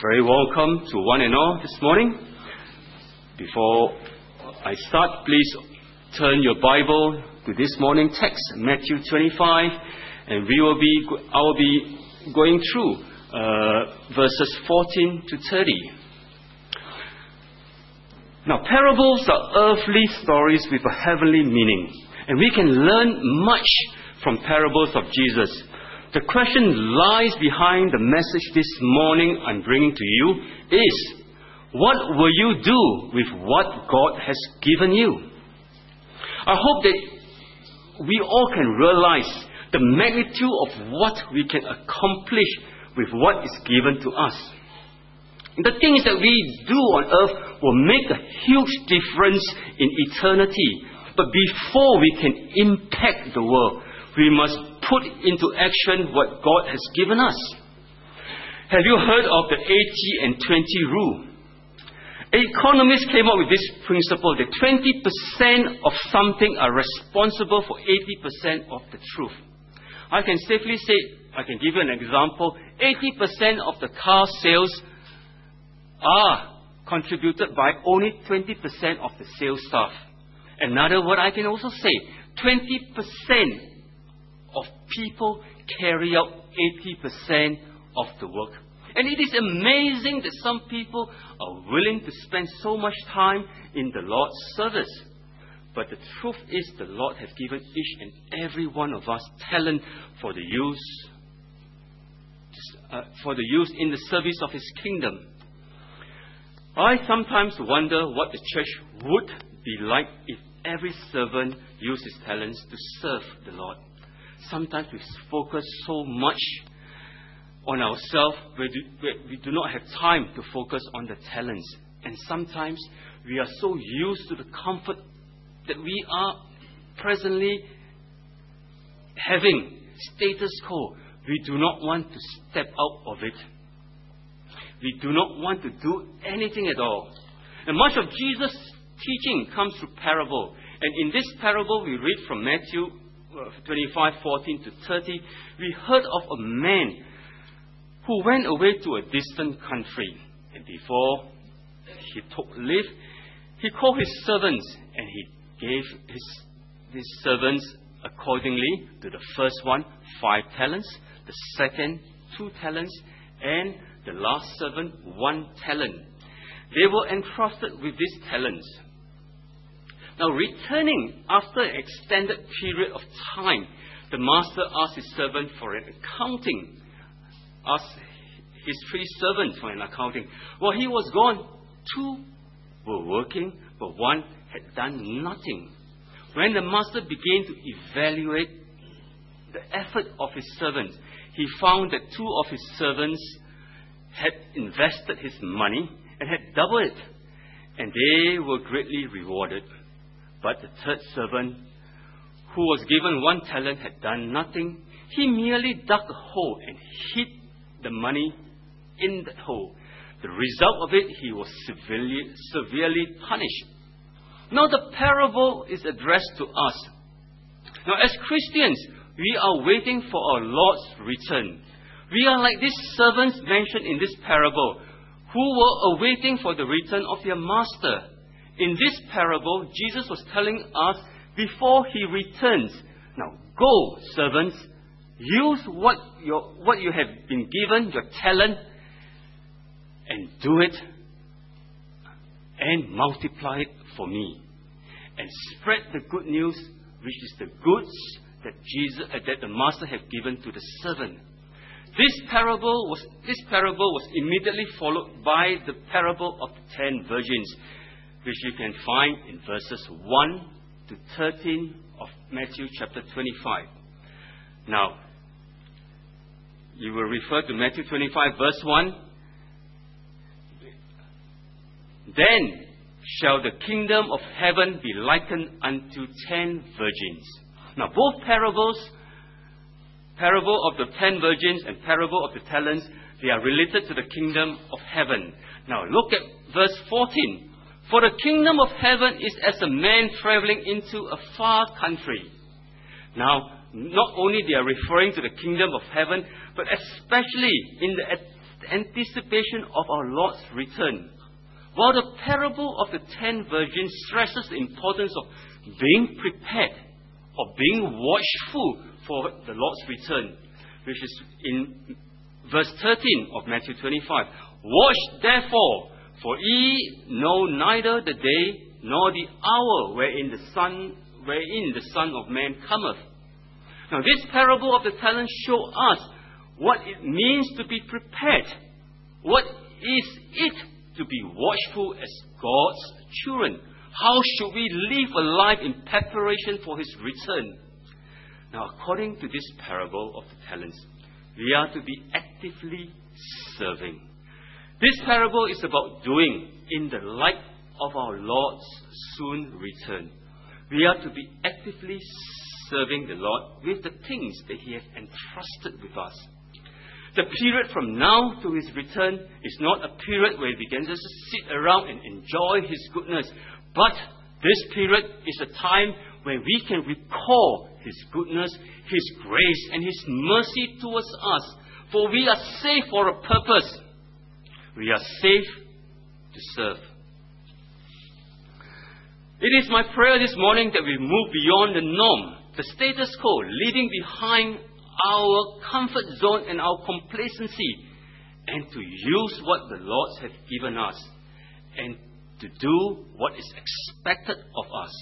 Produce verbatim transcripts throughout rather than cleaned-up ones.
Very welcome to one and all this morning. Before I start, please turn your Bible to this morning text, Matthew twenty-five, and we will be I will be going through uh, verses fourteen to thirty. Now, parables are earthly stories with a heavenly meaning, and we can learn much from parables of Jesus. The question lies behind the message this morning I'm bringing to you is, what will you do with what God has given you? I hope that we all can realize the magnitude of what we can accomplish with what is given to us. The things that we do on earth will make a huge difference in eternity. But before we can impact the world, we must put into action what God has given us. Have you heard of the eighty and twenty rule? Economists came up with this principle that twenty percent of something are responsible for eighty percent of the truth. I can safely say, I can give you an example, eighty percent of the car sales are contributed by only twenty percent of the sales staff. Another word I can also say, twenty percent of people carry out eighty percent of the work. And it is amazing that some people are willing to spend so much time in the Lord's service. But the truth is, the Lord has given each and every one of us talent for the use, uh, for the use in the service of His kingdom. I sometimes wonder what the church would be like if every servant used his talents to serve the Lord. Sometimes we focus so much on ourselves, we do, we do not have time to focus on the talents. And sometimes we are so used to the comfort that we are presently having, status quo. We do not want to step out of it. We do not want to do anything at all. And much of Jesus' teaching comes through parable. And in this parable we read from Matthew twenty-five, fourteen to thirty, we heard of a man who went away to a distant country. And before he took leave, he called his servants and he gave his, his servants accordingly to the first one, five talents, the second, two talents, and the last servant, one talent. They were entrusted with these talents. Now, returning after an extended period of time, the master asked his servant for an accounting. Asked his three servants for an accounting. While he was gone, two were working, but one had done nothing. When the master began to evaluate the effort of his servants, he found that two of his servants had invested his money and had doubled it, and they were greatly rewarded. But the third servant, who was given one talent, had done nothing. He merely dug a hole and hid the money in that hole. The result of it, he was severely, severely punished. Now the parable is addressed to us. Now as Christians, we are waiting for our Lord's return. We are like these servants mentioned in this parable, who were awaiting for the return of their master. In this parable, Jesus was telling us before He returns, now go, servants, use what, your, what you have been given, your talent, and do it, and multiply it for me. And spread the good news, which is the goods that Jesus, uh, that the master had given to the servant. This parable was this parable was immediately followed by the parable of the ten virgins, which you can find in verses one to thirteen of Matthew chapter twenty-five. Now, you will refer to Matthew twenty-five, verse one. Then shall the kingdom of heaven be likened unto ten virgins. Now, both parables, parable of the ten virgins and parable of the talents, they are related to the kingdom of heaven. Now, look at verse fourteen. For the kingdom of heaven is as a man traveling into a far country. Now, not only they are referring to the kingdom of heaven, but especially in the anticipation of our Lord's return. While the parable of the ten virgins stresses the importance of being prepared or being watchful for the Lord's return, which is in verse thirteen of Matthew twenty-five. Watch therefore, for ye know neither the day nor the hour wherein the Son, wherein the Son of Man cometh. Now this parable of the talents show us what it means to be prepared. What is it to be watchful as God's children? How should we live a life in preparation for His return? Now, according to this parable of the talents, we are to be actively serving. This parable is about doing in the light of our Lord's soon return. We are to be actively serving the Lord with the things that He has entrusted with us. The period from now to His return is not a period where we can just sit around and enjoy His goodness, but this period is a time when we can recall His goodness, His grace, and His mercy towards us. For we are saved for a purpose. We are saved to serve. It is my prayer this morning that we move beyond the norm, the status quo, leaving behind our comfort zone and our complacency, and to use what the Lord has given us and to do what is expected of us.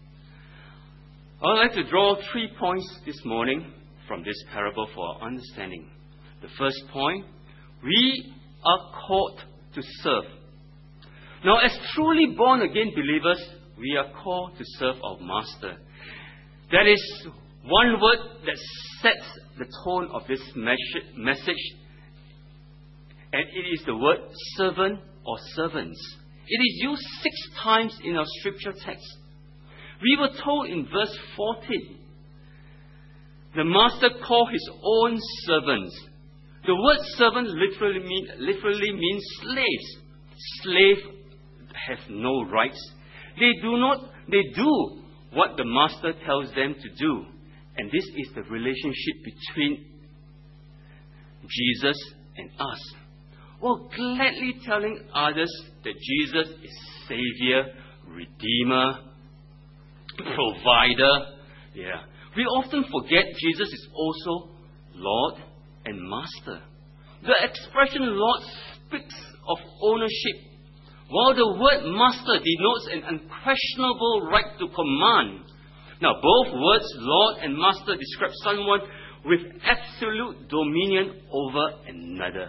I would like to draw three points this morning from this parable for our understanding. The first point, we are called to serve. Now, as truly born-again believers, we are called to serve our Master. That is one word that sets the tone of this message, and it is the word servant or servants. It is used six times in our scripture text. We were told in verse fourteen, the Master called His own servants. The word servant literally, mean, literally means slaves. Slaves have no rights. They do not, they do what the Master tells them to do. And this is the relationship between Jesus and us. Well, gladly telling others that Jesus is Savior, Redeemer, Provider. Yeah. We often forget Jesus is also Lord and Master. The expression Lord speaks of ownership, while the word Master denotes an unquestionable right to command. Now, both words, Lord and Master, describe someone with absolute dominion over another.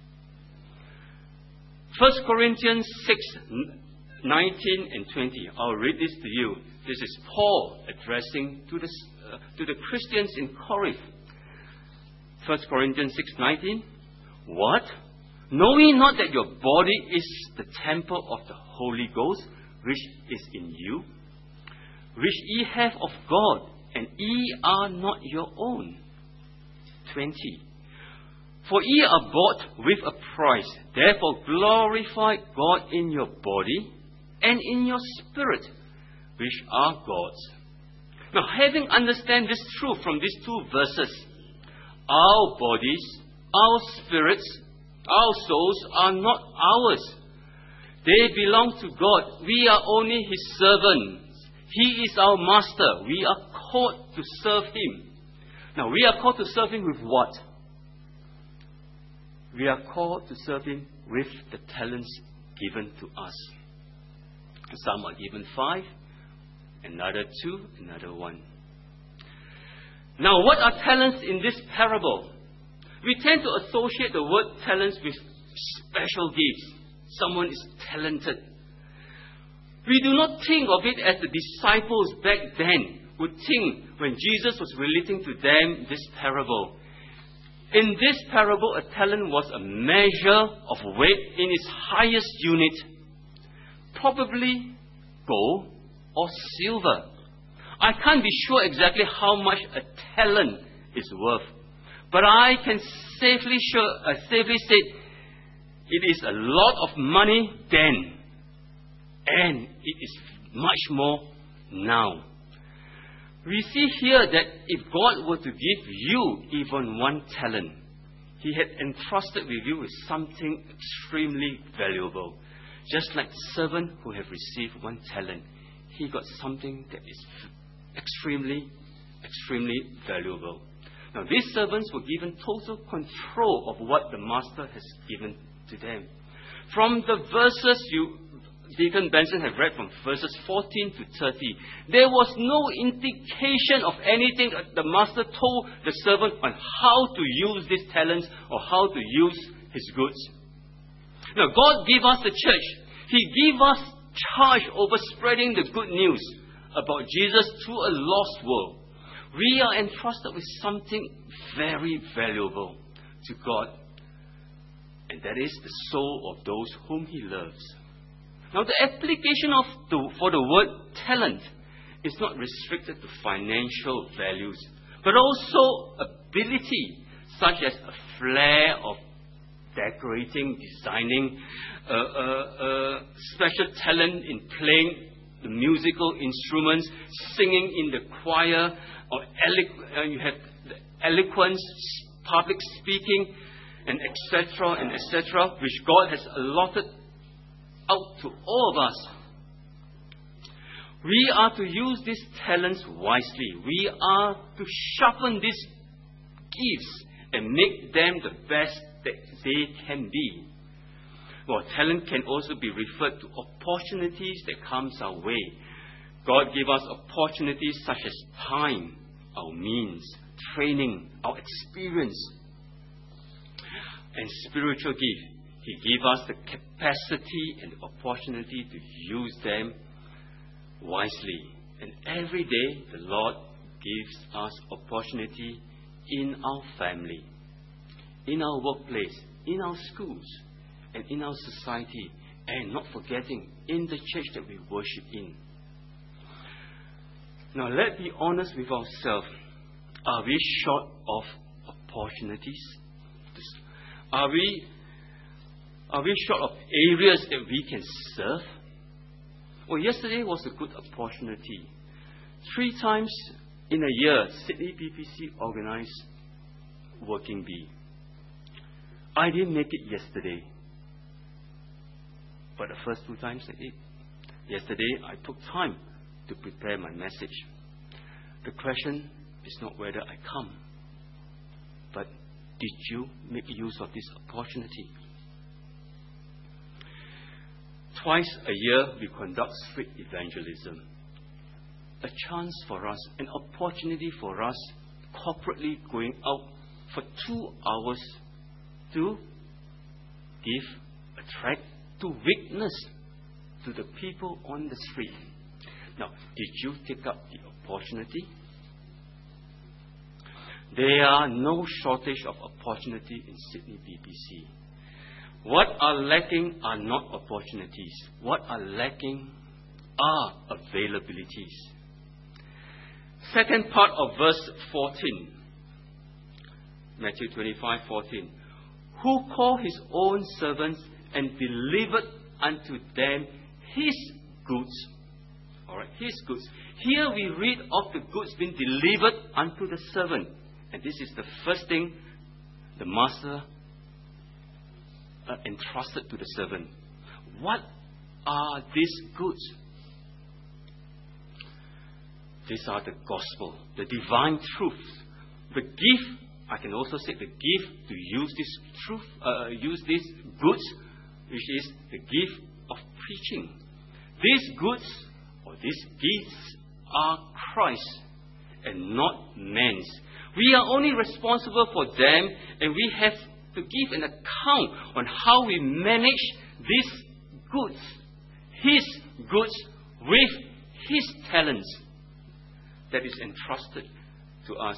First Corinthians six, nineteen and twenty. I'll read this to you. This is Paul addressing to the, uh, to the Christians in Corinth. First Corinthians six, nineteen. What? Know ye not that your body is the temple of the Holy Ghost, which is in you, which ye have of God, and ye are not your own? twenty. For ye are bought with a price. Therefore glorify God in your body and in your spirit, which are God's. Now, having understand this truth from these two verses, our bodies, our spirits, our souls are not ours. They belong to God. We are only His servants. He is our Master. We are called to serve Him. Now, we are called to serve Him with what? We are called to serve Him with the talents given to us. Some are given five, another two, another one. Now, what are talents in this parable? We tend to associate the word talents with special gifts. Someone is talented. We do not think of it as the disciples back then would think when Jesus was relating to them this parable. In this parable, a talent was a measure of weight in its highest unit, probably gold or silver. I can't be sure exactly how much a talent is worth, but I can safely, sure, uh, safely say it is a lot of money then, and it is much more now. We see here that if God were to give you even one talent, He had entrusted with you with something extremely valuable. Just like the servant who have received one talent, he got something that is extremely, extremely valuable. Now, these servants were given total control of what the master has given to them. From the verses you, Deacon Benson, have read from verses fourteen to thirty, there was no indication of anything that the master told the servant on how to use these talents or how to use his goods. Now, God gave us the church. He gave us charge over spreading the good news about Jesus to a lost world. We are entrusted with something very valuable to God, and that is the soul of those whom He loves. Now, the application of the, for the word talent is not restricted to financial values, but also ability, such as a flair of decorating, designing, a uh, uh, uh, special talent in playing the musical instruments, singing in the choir, or elo- uh, you have the eloquence, public speaking, and et cetera, and et cetera, which God has allotted out to all of us. We are to use these talents wisely. We are to sharpen these gifts and make them the best that they can be. Well, talent can also be referred to opportunities that comes our way. God gave us opportunities such as time, our means, training, our experience, and spiritual gift. He gave us the capacity and the opportunity to use them wisely. And every day, the Lord gives us opportunity in our family, in our workplace, in our schools, and in our society, and not forgetting, in the church that we worship in. Now, let's be honest with ourselves. Are we short of opportunities? Are we, are we short of areas that we can serve? Well, yesterday was a good opportunity. Three times in a year, Sydney B P C organized Working Bee. I didn't make it yesterday, but the first two times I did. Yesterday, I took time to prepare my message. The question is not whether I come, but did you make use of this opportunity? Twice a year, we conduct street evangelism. A chance for us, an opportunity for us, corporately going out for two hours to give, attract, to witness to the people on the street. Now, did you take up the opportunity? There are no shortage of opportunity in Sydney B B C. What are lacking are not opportunities. What are lacking are availabilities. Second part of verse fourteen. Matthew twenty-five fourteen. Who called his own servants and delivered unto them his goods. Alright, his goods. Here we read of the goods being delivered unto the servant. And this is the first thing the master uh, entrusted to the servant. What are these goods? These are the gospel, the divine truth. The gift, I can also say the gift to use this truth, uh, use these goods, which is the gift of preaching. These goods or these gifts are Christ and not man's. We are only responsible for them, and we have to give an account on how we manage these goods, His goods, with His talents that is entrusted to us.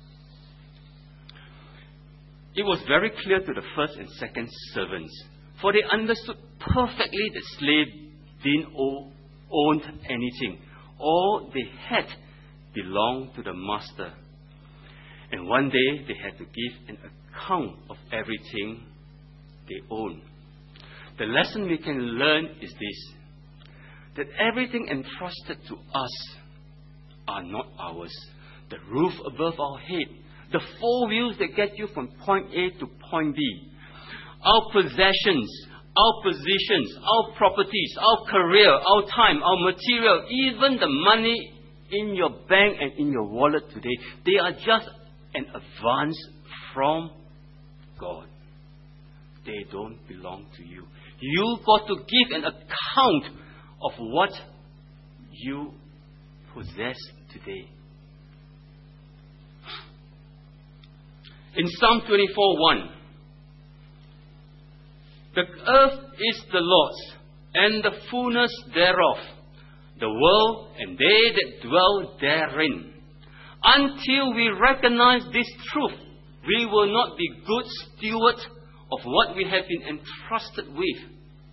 It was very clear to the first and second servants, for they understood perfectly that slave didn't own anything. All they had belonged to the master. And one day they had to give an account of everything they own. The lesson we can learn is this, that everything entrusted to us are not ours. The roof above our head, The four wheels that get you from point A to point B. Our possessions, our positions, our properties, our career, our time, our material, even the money in your bank and in your wallet today, they are just an advance from God. They don't belong to you. You've got to give an account of what you possess today. In Psalm twenty-four one, the earth is the Lord's, and the fullness thereof, the world and they that dwell therein. Until we recognize this truth, we will not be good stewards of what we have been entrusted with.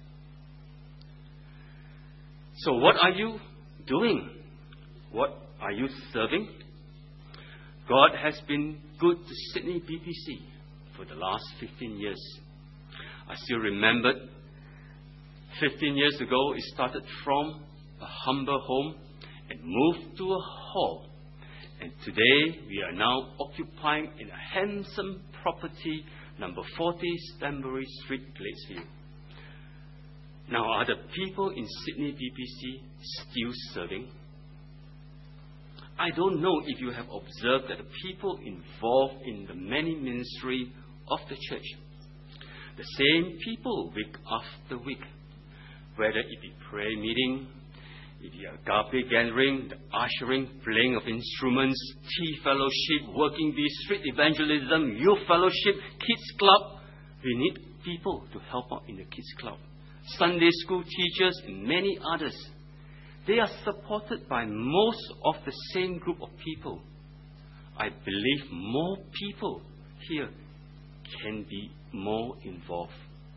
So what are you doing? What are you serving? God has been good to Sydney B P C for the last fifteen years. I still remember fifteen years ago, it started from a humble home and moved to a hall. And today, we are now occupying in a handsome property, number forty, Stanbury Street, Gladesville. Now, are the people in Sydney B P C still serving? I don't know if you have observed that the people involved in the many ministry of the church, the same people week after week, whether it be prayer meeting, it be agape gathering, the ushering, playing of instruments, tea fellowship, working bee, street evangelism, youth fellowship, kids club. We need people to help out in the kids club. Sunday school teachers and many others. They are supported by most of the same group of people. I believe more people here can be more involved.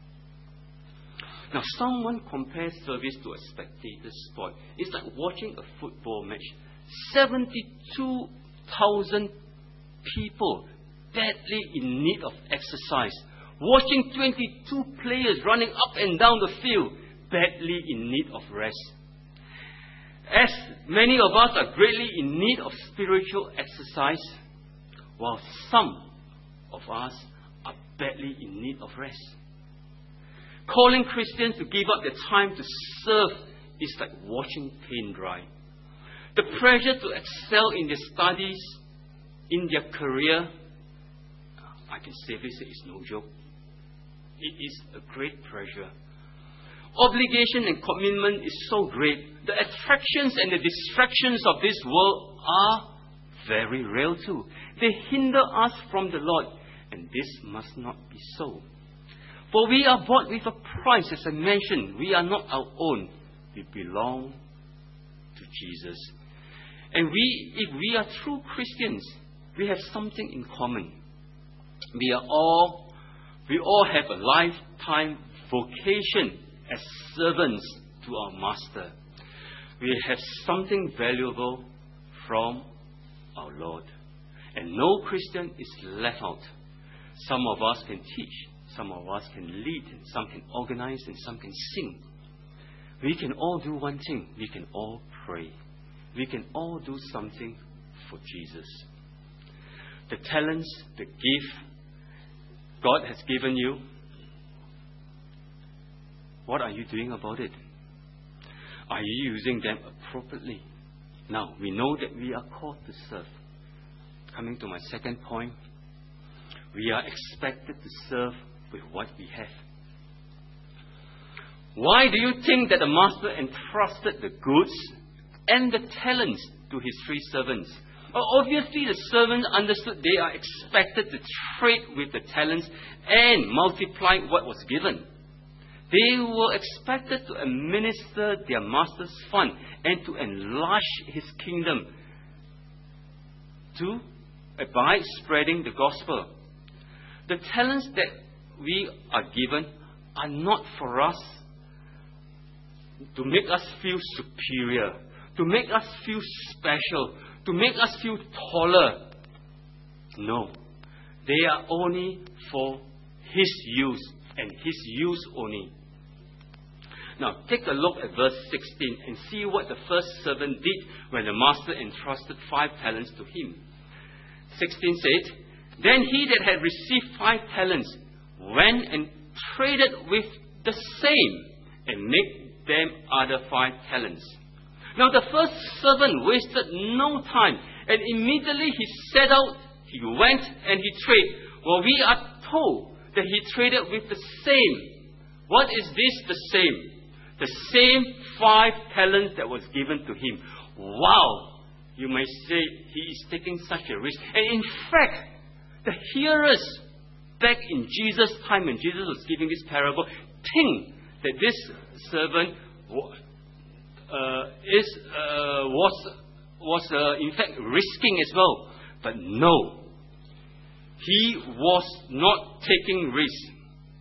Now, someone compares service to a spectator sport. It's like watching a football match. seventy-two thousand people badly in need of exercise. Watching twenty-two players running up and down the field, badly in need of rest. As many of us are greatly in need of spiritual exercise, while some of us are badly in need of rest. Calling Christians to give up their time to serve is like watching paint dry. The pressure to excel in their studies, in their career, I can safely say it's no joke. It is a great pressure. Obligation and commitment is so great. The attractions and the distractions of this world are very real too. They hinder us from the Lord, and this must not be so. For we are bought with a price, as I mentioned. We are not our own. We belong to Jesus. And we, if we are true Christians, we have something in common. We are all, we all have a lifetime vocation as servants to our Master. We have something valuable from our Lord. And no Christian is left out. Some of us can teach, some of us can lead, and some can organize, and some can sing. We can all do one thing. We can all pray. We can all do something for Jesus. The talents, the gift God has given you, what are you doing about it? Are you using them appropriately? Now, we know that we are called to serve. Coming to my second point, we are expected to serve with what we have. Why do you think that the master entrusted the goods and the talents to his three servants? Well, obviously, the servants understood they are expected to trade with the talents and multiply what was given. They were expected to administer their master's fund and to enlarge his kingdom to by spreading the gospel. The talents that we are given are not for us to make us feel superior, to make us feel special, to make us feel taller. No. They are only for his use and his use only. Now, take a look at verse sixteen and see what the first servant did when the master entrusted five talents to him. sixteen said, Then he that had received five talents went and traded with the same, and made them other five talents. Now the first servant wasted no time, and immediately he set out, he went and he traded. Well, we are told that he traded with the same. What is this, the same? The same five talents that was given to him. Wow! You may say he is taking such a risk. And in fact, the hearers back in Jesus' time when Jesus was giving this parable think that this servant uh, is uh, was was uh, in fact risking as well. But no, he was not taking risk.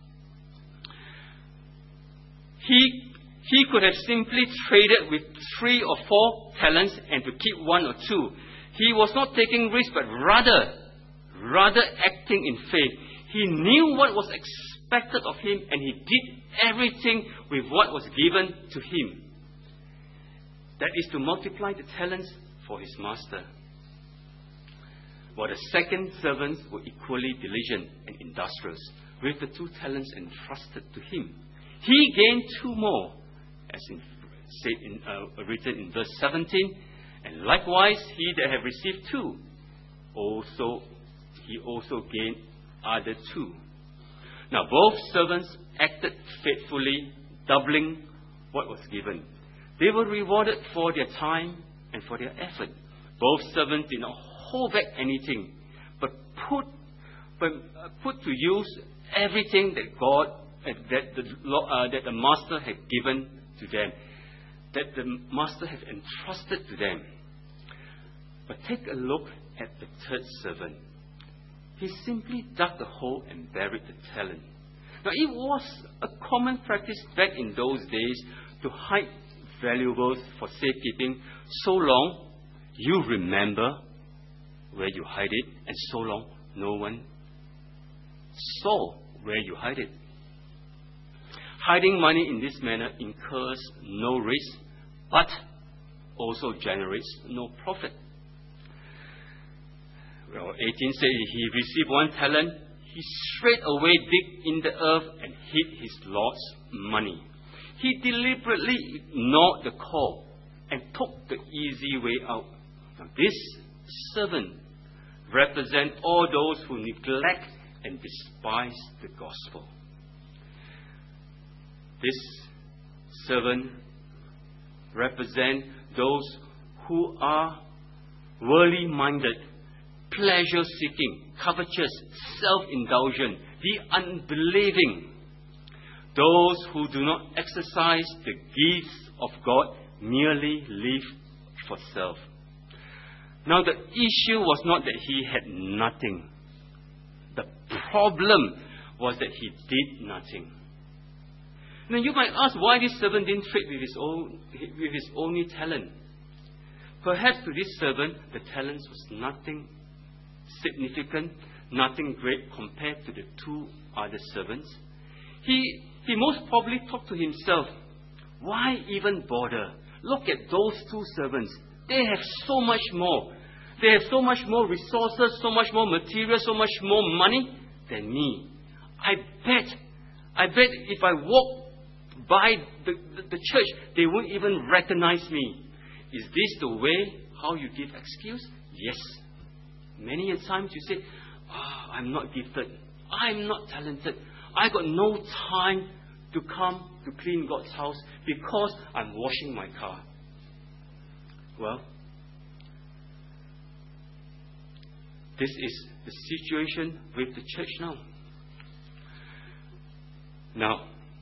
He he could have simply traded with three or four talents and to keep one or two. He was not taking risk, but rather rather acting in faith. He knew what was expected of him, and he did everything with what was given to him. That is to multiply the talents for his master. While the second servants were equally diligent and industrious with the two talents entrusted to him. He gained two more, as in, said in, uh, written in verse seventeen. And likewise, he that had received two, also he also gained other two. Now both servants acted faithfully, doubling what was given. They were rewarded for their time and for their effort. Both servants did not hold back anything, but put but uh, put to use everything that God uh, that the uh, that the master had given to them, that the master had entrusted to them. But take a look at the third servant. He simply dug the hole and buried the talent. Now, it was a common practice back in those days to hide valuables for safekeeping so long you remember where you hide it, and so long no one saw where you hide it. Hiding money in this manner incurs no risk, but also generates no profit. Well, eighteen says he received one talent. He straight away digged in the earth and hid his Lord's money. He deliberately ignored the call and took the easy way out. Now, this servant represents all those who neglect and despise the gospel. This servant represents those who are worldly minded, pleasure-seeking, covetous, self-indulgent, the unbelieving, those who do not exercise the gifts of God, merely live for self. Now, the issue was not that he had nothing. The problem was that he did nothing. Now, you might ask why this servant didn't trade with his own, with his only talent. Perhaps to this servant, the talents was nothing significant, nothing great compared to the two other servants. He, he most probably thought to himself, why even bother? Look at those two servants. They have so much more. They have so much more resources, so much more material, so much more money than me. I bet, I bet if I walk by the, the, the church, they won't even recognize me. Is this the way how you give excuse? Yes. Many a times you say, oh, I'm not gifted. I'm not talented. I got no time to come to clean God's house because I'm washing my car. Well, this is the situation with the church now. Now,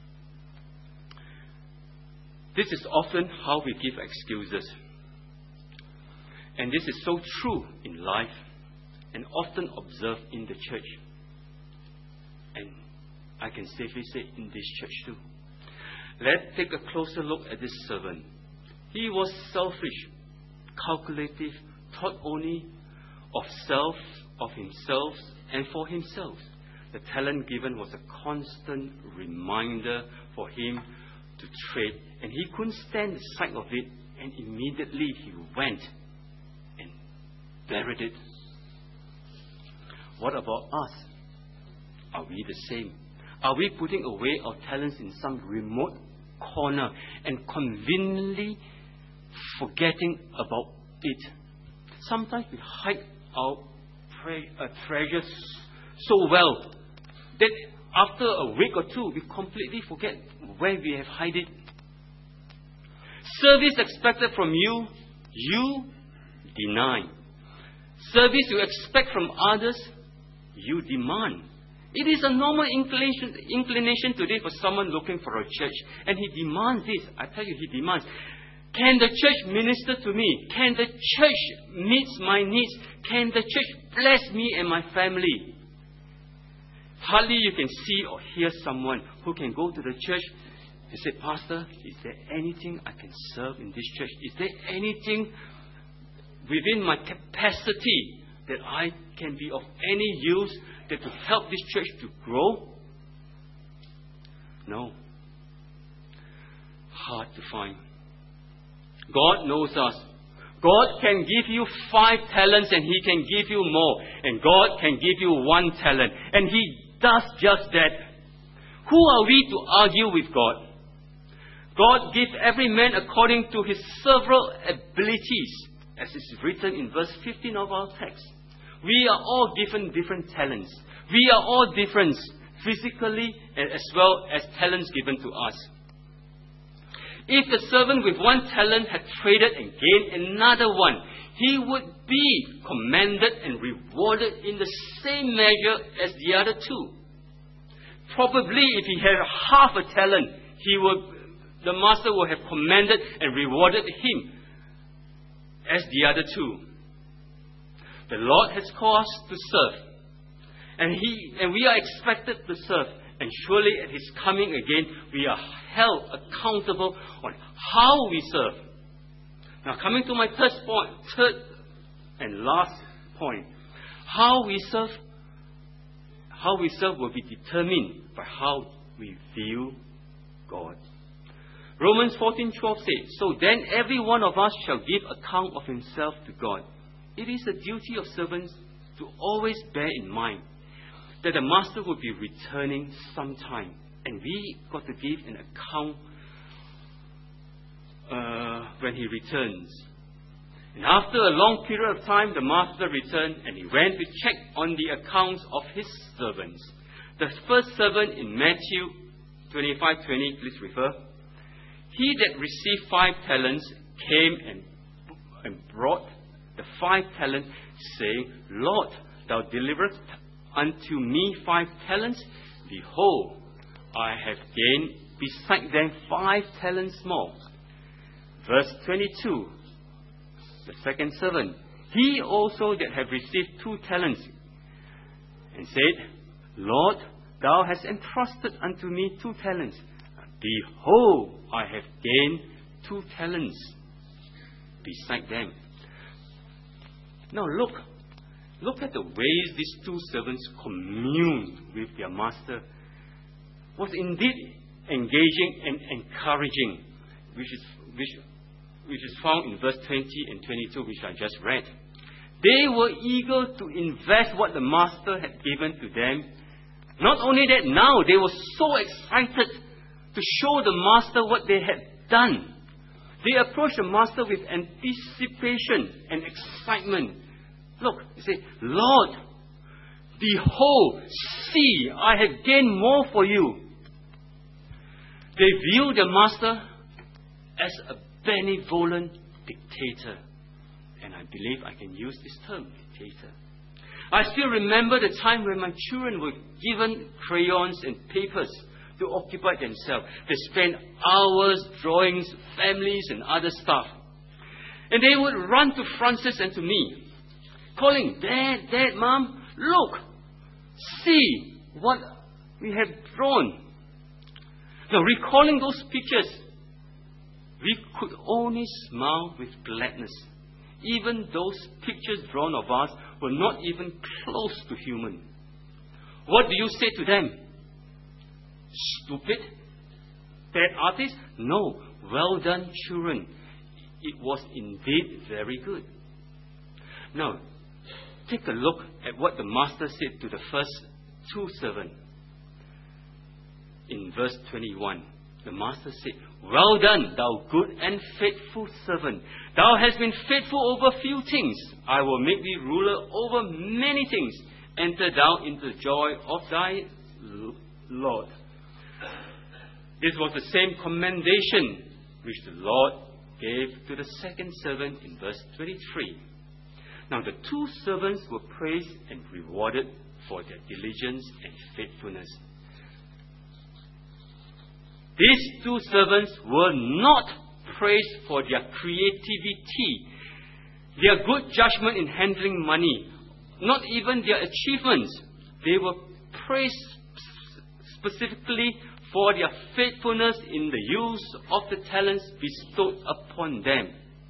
this is often how we give excuses. And this is so true in life and often observed in the church. And I can safely say in this church too. Let's take a closer look at this servant. He was selfish, calculative, thought only of self, of himself, and for himself. The talent given was a constant reminder for him to trade, and he couldn't stand the sight of it, and immediately he went and buried it. What about us? Are we the same? Are we putting away our talents in some remote corner and conveniently forgetting about it? Sometimes we hide our pre- uh, treasures so well that after a week or two, we completely forget where we have hid it. Service expected from you, you deny. Service you expect from others, you demand. It is a normal inclination, inclination today for someone looking for a church. And he demands this. I tell you, he demands. Can the church minister to me? Can the church meet my needs? Can the church bless me and my family? Hardly you can see or hear someone who can go to the church and say, Pastor, is there anything I can serve in this church? Is there anything within my capacity that I can be of any use that to help this church to grow? No. Hard to find. God knows us. God can give you five talents and He can give you more. And God can give you one talent. And He does just that. Who are we to argue with God? God gives every man according to his several abilities, as is written in verse fifteen of our text. We are all given different talents. We are all different physically as well as talents given to us. If the servant with one talent had traded and gained another one, he would be commended and rewarded in the same measure as the other two. Probably if he had half a talent, he would, the master would have commended and rewarded him as the other two. The Lord has called us to serve. And he and we are expected to serve. And surely at His coming again, we are held accountable on how we serve. Now coming to my third point, third and last point. How we serve, how we serve will be determined by how we view God. Romans fourteen twelve says, So then every one of us shall give account of himself to God. It is the duty of servants to always bear in mind that the master will be returning sometime. And we got to give an account uh, when he returns. And after a long period of time, the master returned and he went to check on the accounts of his servants. The first servant in Matthew twenty-five twenty, please refer. He that received five talents came and, and brought the five talents, saying, Lord, thou deliverest unto me five talents. Behold, I have gained beside them five talents more. Verse twenty-two, the second servant, he also that have received two talents, and said, Lord, thou hast entrusted unto me two talents. Behold, I have gained two talents beside them. Now look, look at the ways these two servants communed with their master. Was indeed engaging and encouraging, which is which, which is found in verse twenty and twenty-two, which I just read. They were eager to invest what the master had given to them. Not only that, now they were so excited to show the master what they had done. They approached the master with anticipation and excitement. Look, they say, Lord, behold, see, I have gained more for you. They view the master as a benevolent dictator. And I believe I can use this term, dictator. I still remember the time when my children were given crayons and papers to occupy themselves. They spent hours drawing families and other stuff. And they would run to Francis and to me, calling, Dad, Dad, Mom, look, see what we have drawn. Now, recalling those pictures, we could only smile with gladness. Even those pictures drawn of us were not even close to human. What do you say to them? Stupid? Bad artists? No. Well done, children. It was indeed very good. Now, take a look at what the master said to the first two servants. In verse twenty-one, the master said, "Well done, thou good and faithful servant. Thou hast been faithful over few things. I will make thee ruler over many things. Enter thou into the joy of thy Lord." This was the same commendation which the Lord gave to the second servant in verse twenty-three. Now the two servants were praised and rewarded for their diligence and faithfulness. These two servants were not praised for their creativity, their good judgment in handling money, not even their achievements. They were praised specifically for their faithfulness in the use of the talents bestowed upon them.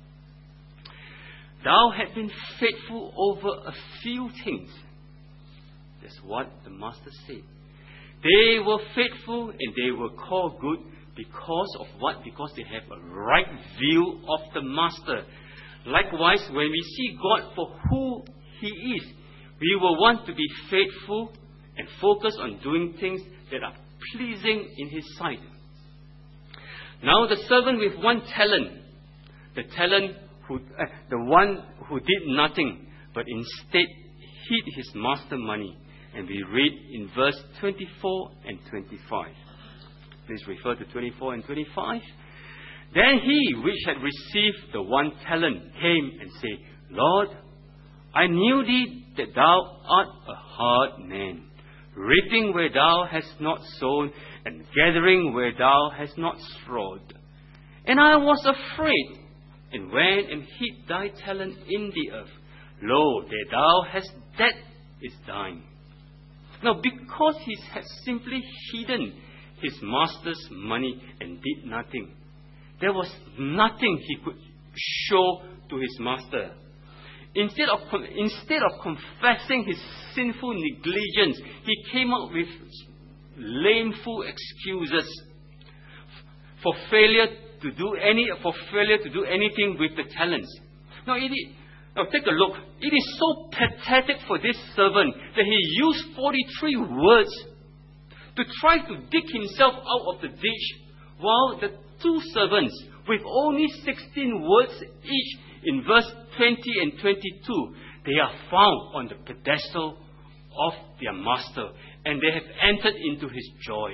Thou hast been faithful over a few things. That's what the master said. They were faithful and they were called good because of what? Because they have a right view of the master. Likewise, when we see God for who He is, we will want to be faithful and focus on doing things that are pleasing in His sight. Now the servant with one talent, the talent who, uh, the one who did nothing, but instead hid his master money. And we read in verse twenty-four and twenty-five. Please refer to twenty-four and twenty-five. Then he which had received the one talent came and said, Lord, I knew thee that thou art a hard man, reaping where thou hast not sown, and gathering where thou hast not strawed. And I was afraid, and went and hid thy talent in the earth. Lo, there thou hast, that is thine. Now, because he had simply hidden his master's money and did nothing, there was nothing he could show to his master. Instead of, instead of confessing his sinful negligence, he came up with lameful excuses for failure to do any for failure to do anything with the talents. Now, it is, now take a look. It is so pathetic for this servant that he used forty-three words to try to dig himself out of the ditch, while the two servants, with only sixteen words each in verse twenty and twenty-two, they are found on the pedestal of their master, and they have entered into his joy.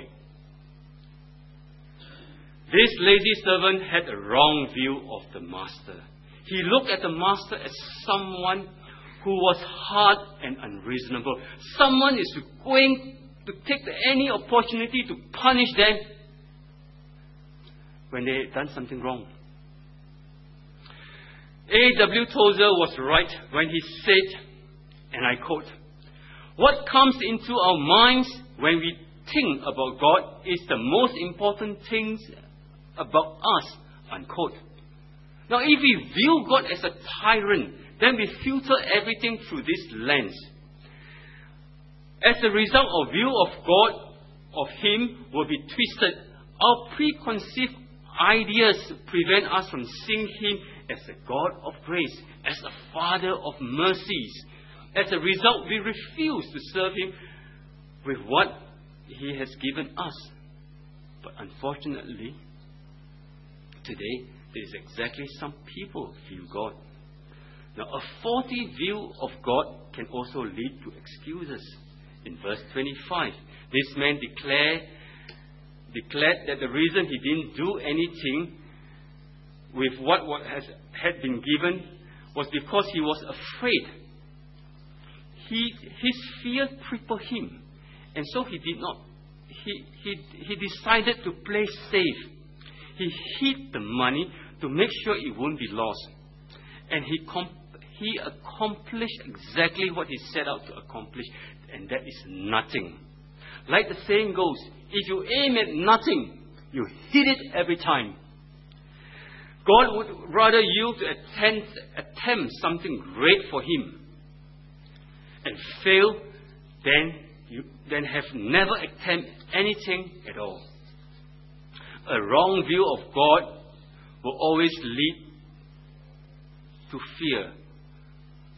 This lazy servant had a wrong view of the master. He looked at the master as someone who was hard and unreasonable. Someone is going to take any opportunity to punish them when they had done something wrong. A W Tozer was right when he said, and I quote, "What comes into our minds when we think about God is the most important things about us," unquote. Now, if we view God as a tyrant, then we filter everything through this lens. As a result, our view of God, of Him, will be twisted. Our preconceived ideas prevent us from seeing Him as a God of grace, as a Father of mercies. As a result, we refuse to serve Him with what He has given us. But unfortunately, today, there is exactly some people view God. Now, a faulty view of God can also lead to excuses. In verse twenty-five, this man declared, declared that the reason he didn't do anything with what, what has, had been given was because he was afraid. He, his fear crippled him. And so he did not, he, he, he decided to play safe. He hid the money to make sure it won't be lost. And he, comp- he accomplished exactly what he set out to accomplish, and that is nothing. Like the saying goes, if you aim at nothing, you hit it every time. God would rather you to attempt, attempt something great for Him and fail than, you, than have never attempted anything at all. A wrong view of God will always lead to fear.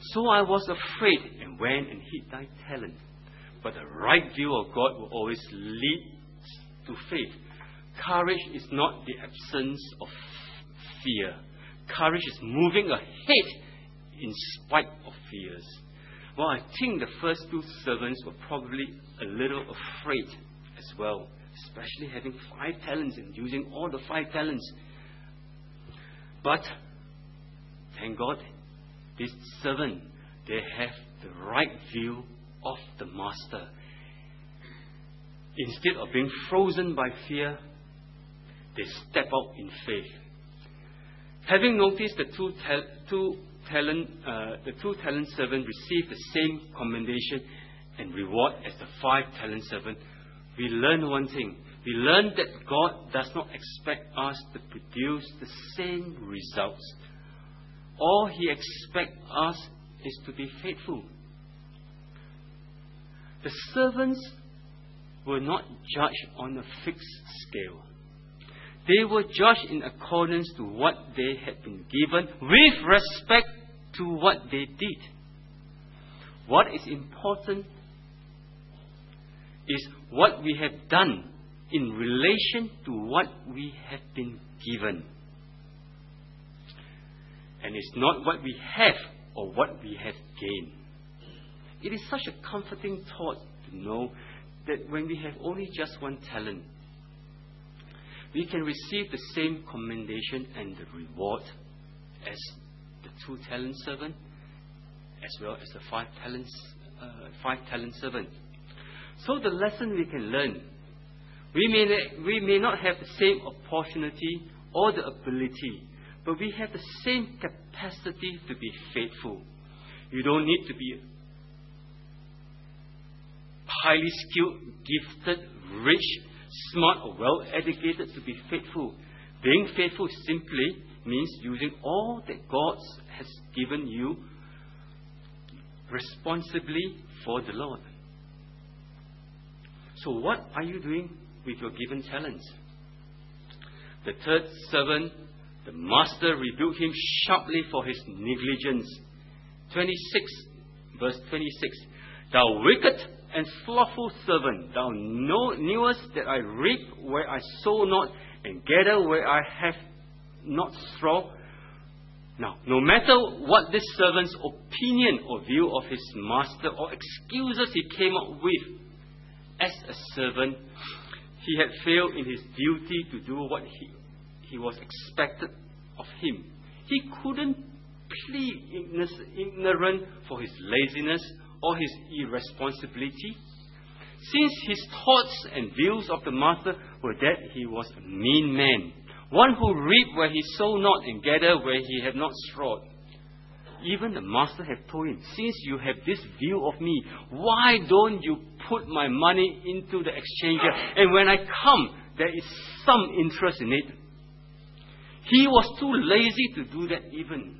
So I was afraid and went and hid thy talent. But the right view of God will always lead to faith. Courage is not the absence of fear. Courage is moving ahead in spite of fears. Well, I think the first two servants were probably a little afraid as well, especially having five talents and using all the five talents. But thank God, this servant, they have the right view of the master. Instead of being frozen by fear, they step out in faith. Having noticed the two, tal- two talent, uh, the two talent servant received the same commendation and reward as the five talent servant, we learn one thing. We learn that God does not expect us to produce the same results. All He expects us is to be faithful. The servants were not judged on a fixed scale. They were judged in accordance to what they had been given with respect to what they did. What is important is what we have done in relation to what we have been given. And it's not what we have or what we have gained. It is such a comforting thought to know that when we have only just one talent, we can receive the same commendation and the reward as the two talent servant, as well as the five talents, uh, five talent servant. So the lesson we can learn, we may we may not have the same opportunity or the ability, but we have the same capacity to be faithful. You don't need to be highly skilled, gifted, rich, smart, or well-educated to be faithful. Being faithful simply means using all that God has given you responsibly for the Lord. So what are you doing with your given talents? The third servant, the master rebuked him sharply for his negligence. twenty-six, verse twenty-six. Thou wicked and slothful servant, thou knewest that I reap where I sow not, and gather where I have not straw. Now, no matter what this servant's opinion or view of his master or excuses he came up with, as a servant, he had failed in his duty to do what he, he was expected of him. He couldn't plead ignorant for his laziness or his irresponsibility, since his thoughts and views of the master were that he was a mean man, one who reaped where he sowed not and gathered where he had not strawed. Even the master had told him, since you have this view of me, why don't you put my money into the exchanger, and when I come, there is some interest in it. He was too lazy to do that even.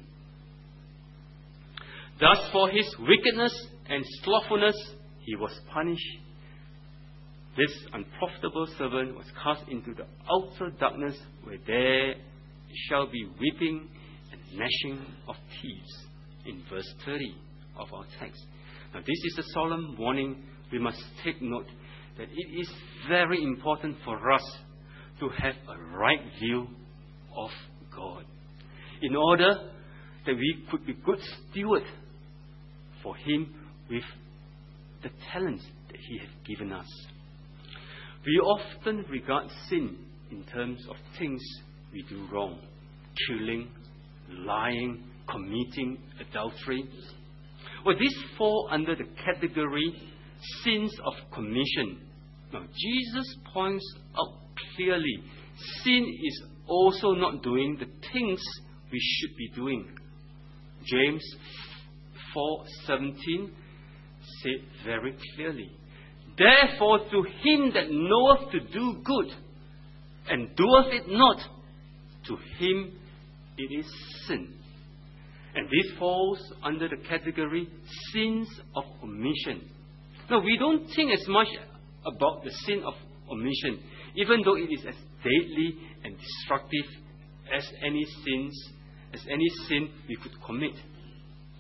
Thus, for his wickedness and slothfulness, he was punished. This unprofitable servant was cast into the outer darkness, where there shall be weeping and gnashing of teeth. In verse thirty of our text. Now, this is a solemn warning. We must take note that it is very important for us to have a right view of God, in order that we could be good steward for Him with the talents that He has given us. We often regard sin in terms of things we do wrong: killing, lying, committing adultery. Well, these fall under the category sins of commission. Now, Jesus points out clearly, sin is also not doing the things we should be doing. James four seventeen said very clearly, therefore to him that knoweth to do good, and doeth it not, to him it is sin. And this falls under the category sins of omission. Now, we don't think as much about the sin of omission, even though it is as deadly and destructive as any sins, as any sin we could commit.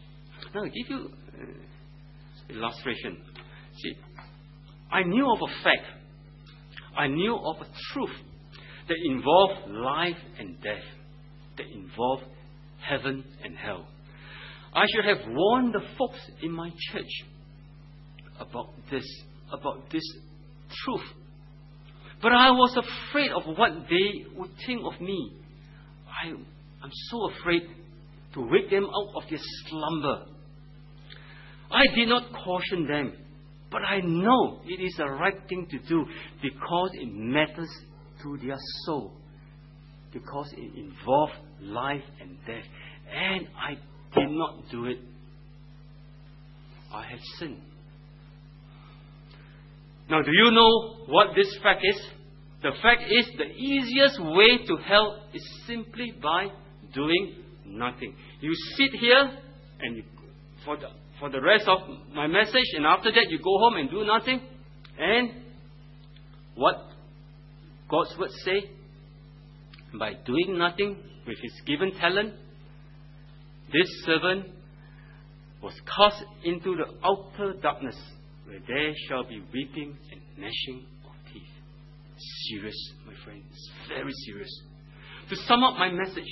Now, I'll give you uh, illustration. See, I knew of a fact. I knew of a truth that involved life and death, that involved heaven and hell. I should have warned the folks in my church about this, about this truth. But I was afraid of what they would think of me. I, I'm so afraid to wake them out of their slumber. I did not caution them, but I know it is the right thing to do because it matters to their soul, because it involved life and death. And I did not do it. I had sinned. Now, do you know what this fact is? The fact is the easiest way to hell is simply by doing nothing. You sit here and you, for the for the rest of my message, and after that you go home and do nothing. And what God's word say? By doing nothing with his given talent, this servant was cast into the outer darkness, where there shall be weeping and gnashing of teeth. Serious, my friend. It's very serious. To sum up my message,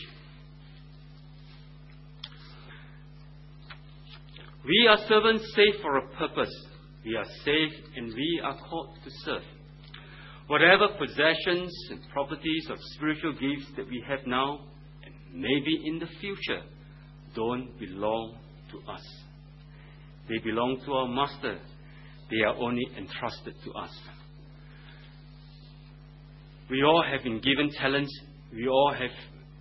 we are servants saved for a purpose. We are saved and we are called to serve. Whatever possessions and properties of spiritual gifts that we have now and maybe in the future don't belong to us. They belong to our Master. They are only entrusted to us. We all have been given talents. We all have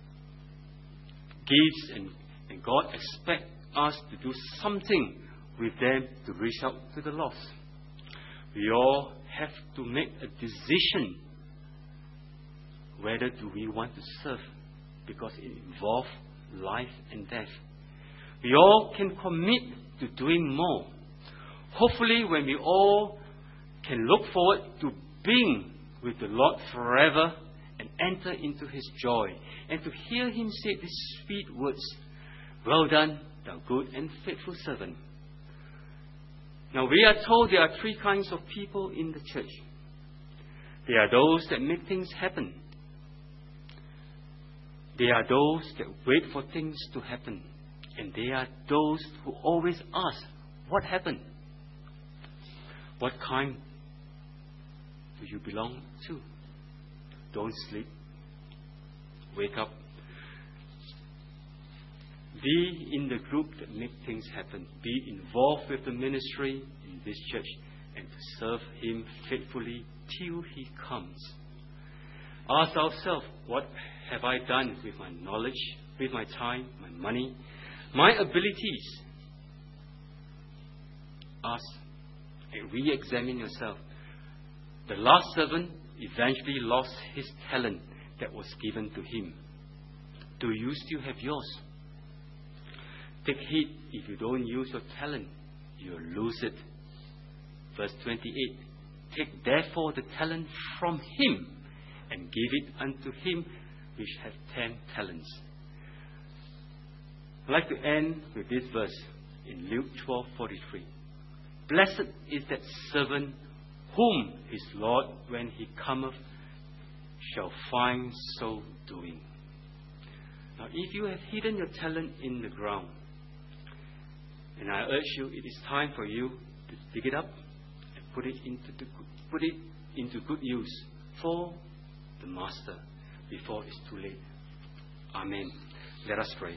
gifts, and, and God expects us to do something with them to reach out to the lost. We all have to make a decision whether do we want to serve, because it involves life and death. We all can commit to doing more. Hopefully, when we all can look forward to being with the Lord forever and enter into His joy, and to hear Him say these sweet words, "Well done, thou good and faithful servant." Now, we are told there are three kinds of people in the church. There are those that make things happen. There are those that wait for things to happen. And there are those who always ask, what happened? What kind do you belong to? Don't sleep. Wake up. Be in the group that make things happen. Be involved with the ministry in this church and to serve Him faithfully till He comes. Ask ourselves, what have I done with my knowledge, with my time, my money, my abilities? Ask and re-examine yourself. The last servant eventually lost his talent that was given to him. Do you still have yours? Take heed, if you don't use your talent, you'll lose it. Verse twenty-eight. Take therefore the talent from him and give it unto him which hath ten talents. I'd like to end with this verse in Luke twelve forty-three. Blessed is that servant whom his Lord, when he cometh, shall find so doing. Now, if you have hidden your talent in the ground, and I urge you, it is time for you to dig it up and put it into the, put it into good use for the Master before it's too late. Amen. Let us pray.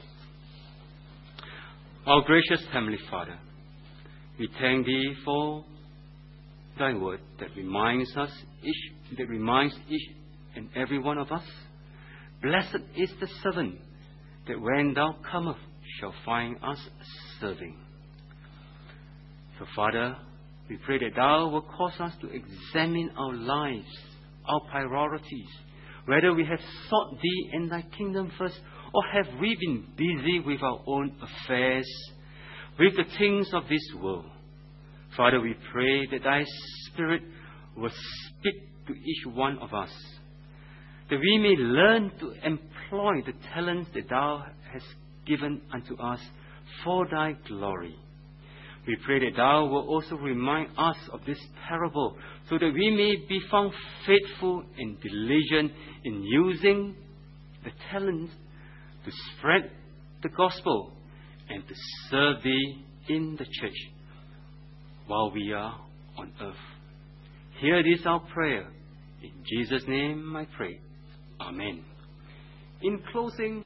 Our gracious Heavenly Father, we thank Thee for Thy word that reminds us each, that reminds each and every one of us. Blessed is the servant that when Thou comest shall find us serving. So, Father, we pray that Thou will cause us to examine our lives, our priorities, whether we have sought Thee and Thy kingdom first, or have we been busy with our own affairs, with the things of this world. Father, we pray that Thy Spirit will speak to each one of us, that we may learn to employ the talents that Thou hast given unto us for thy glory. We pray that thou will also remind us of this parable so that we may be found faithful and diligent in using the talents to spread the gospel and to serve thee in the church while we are on earth. Hear this our prayer. In Jesus' name I pray. Amen. In closing,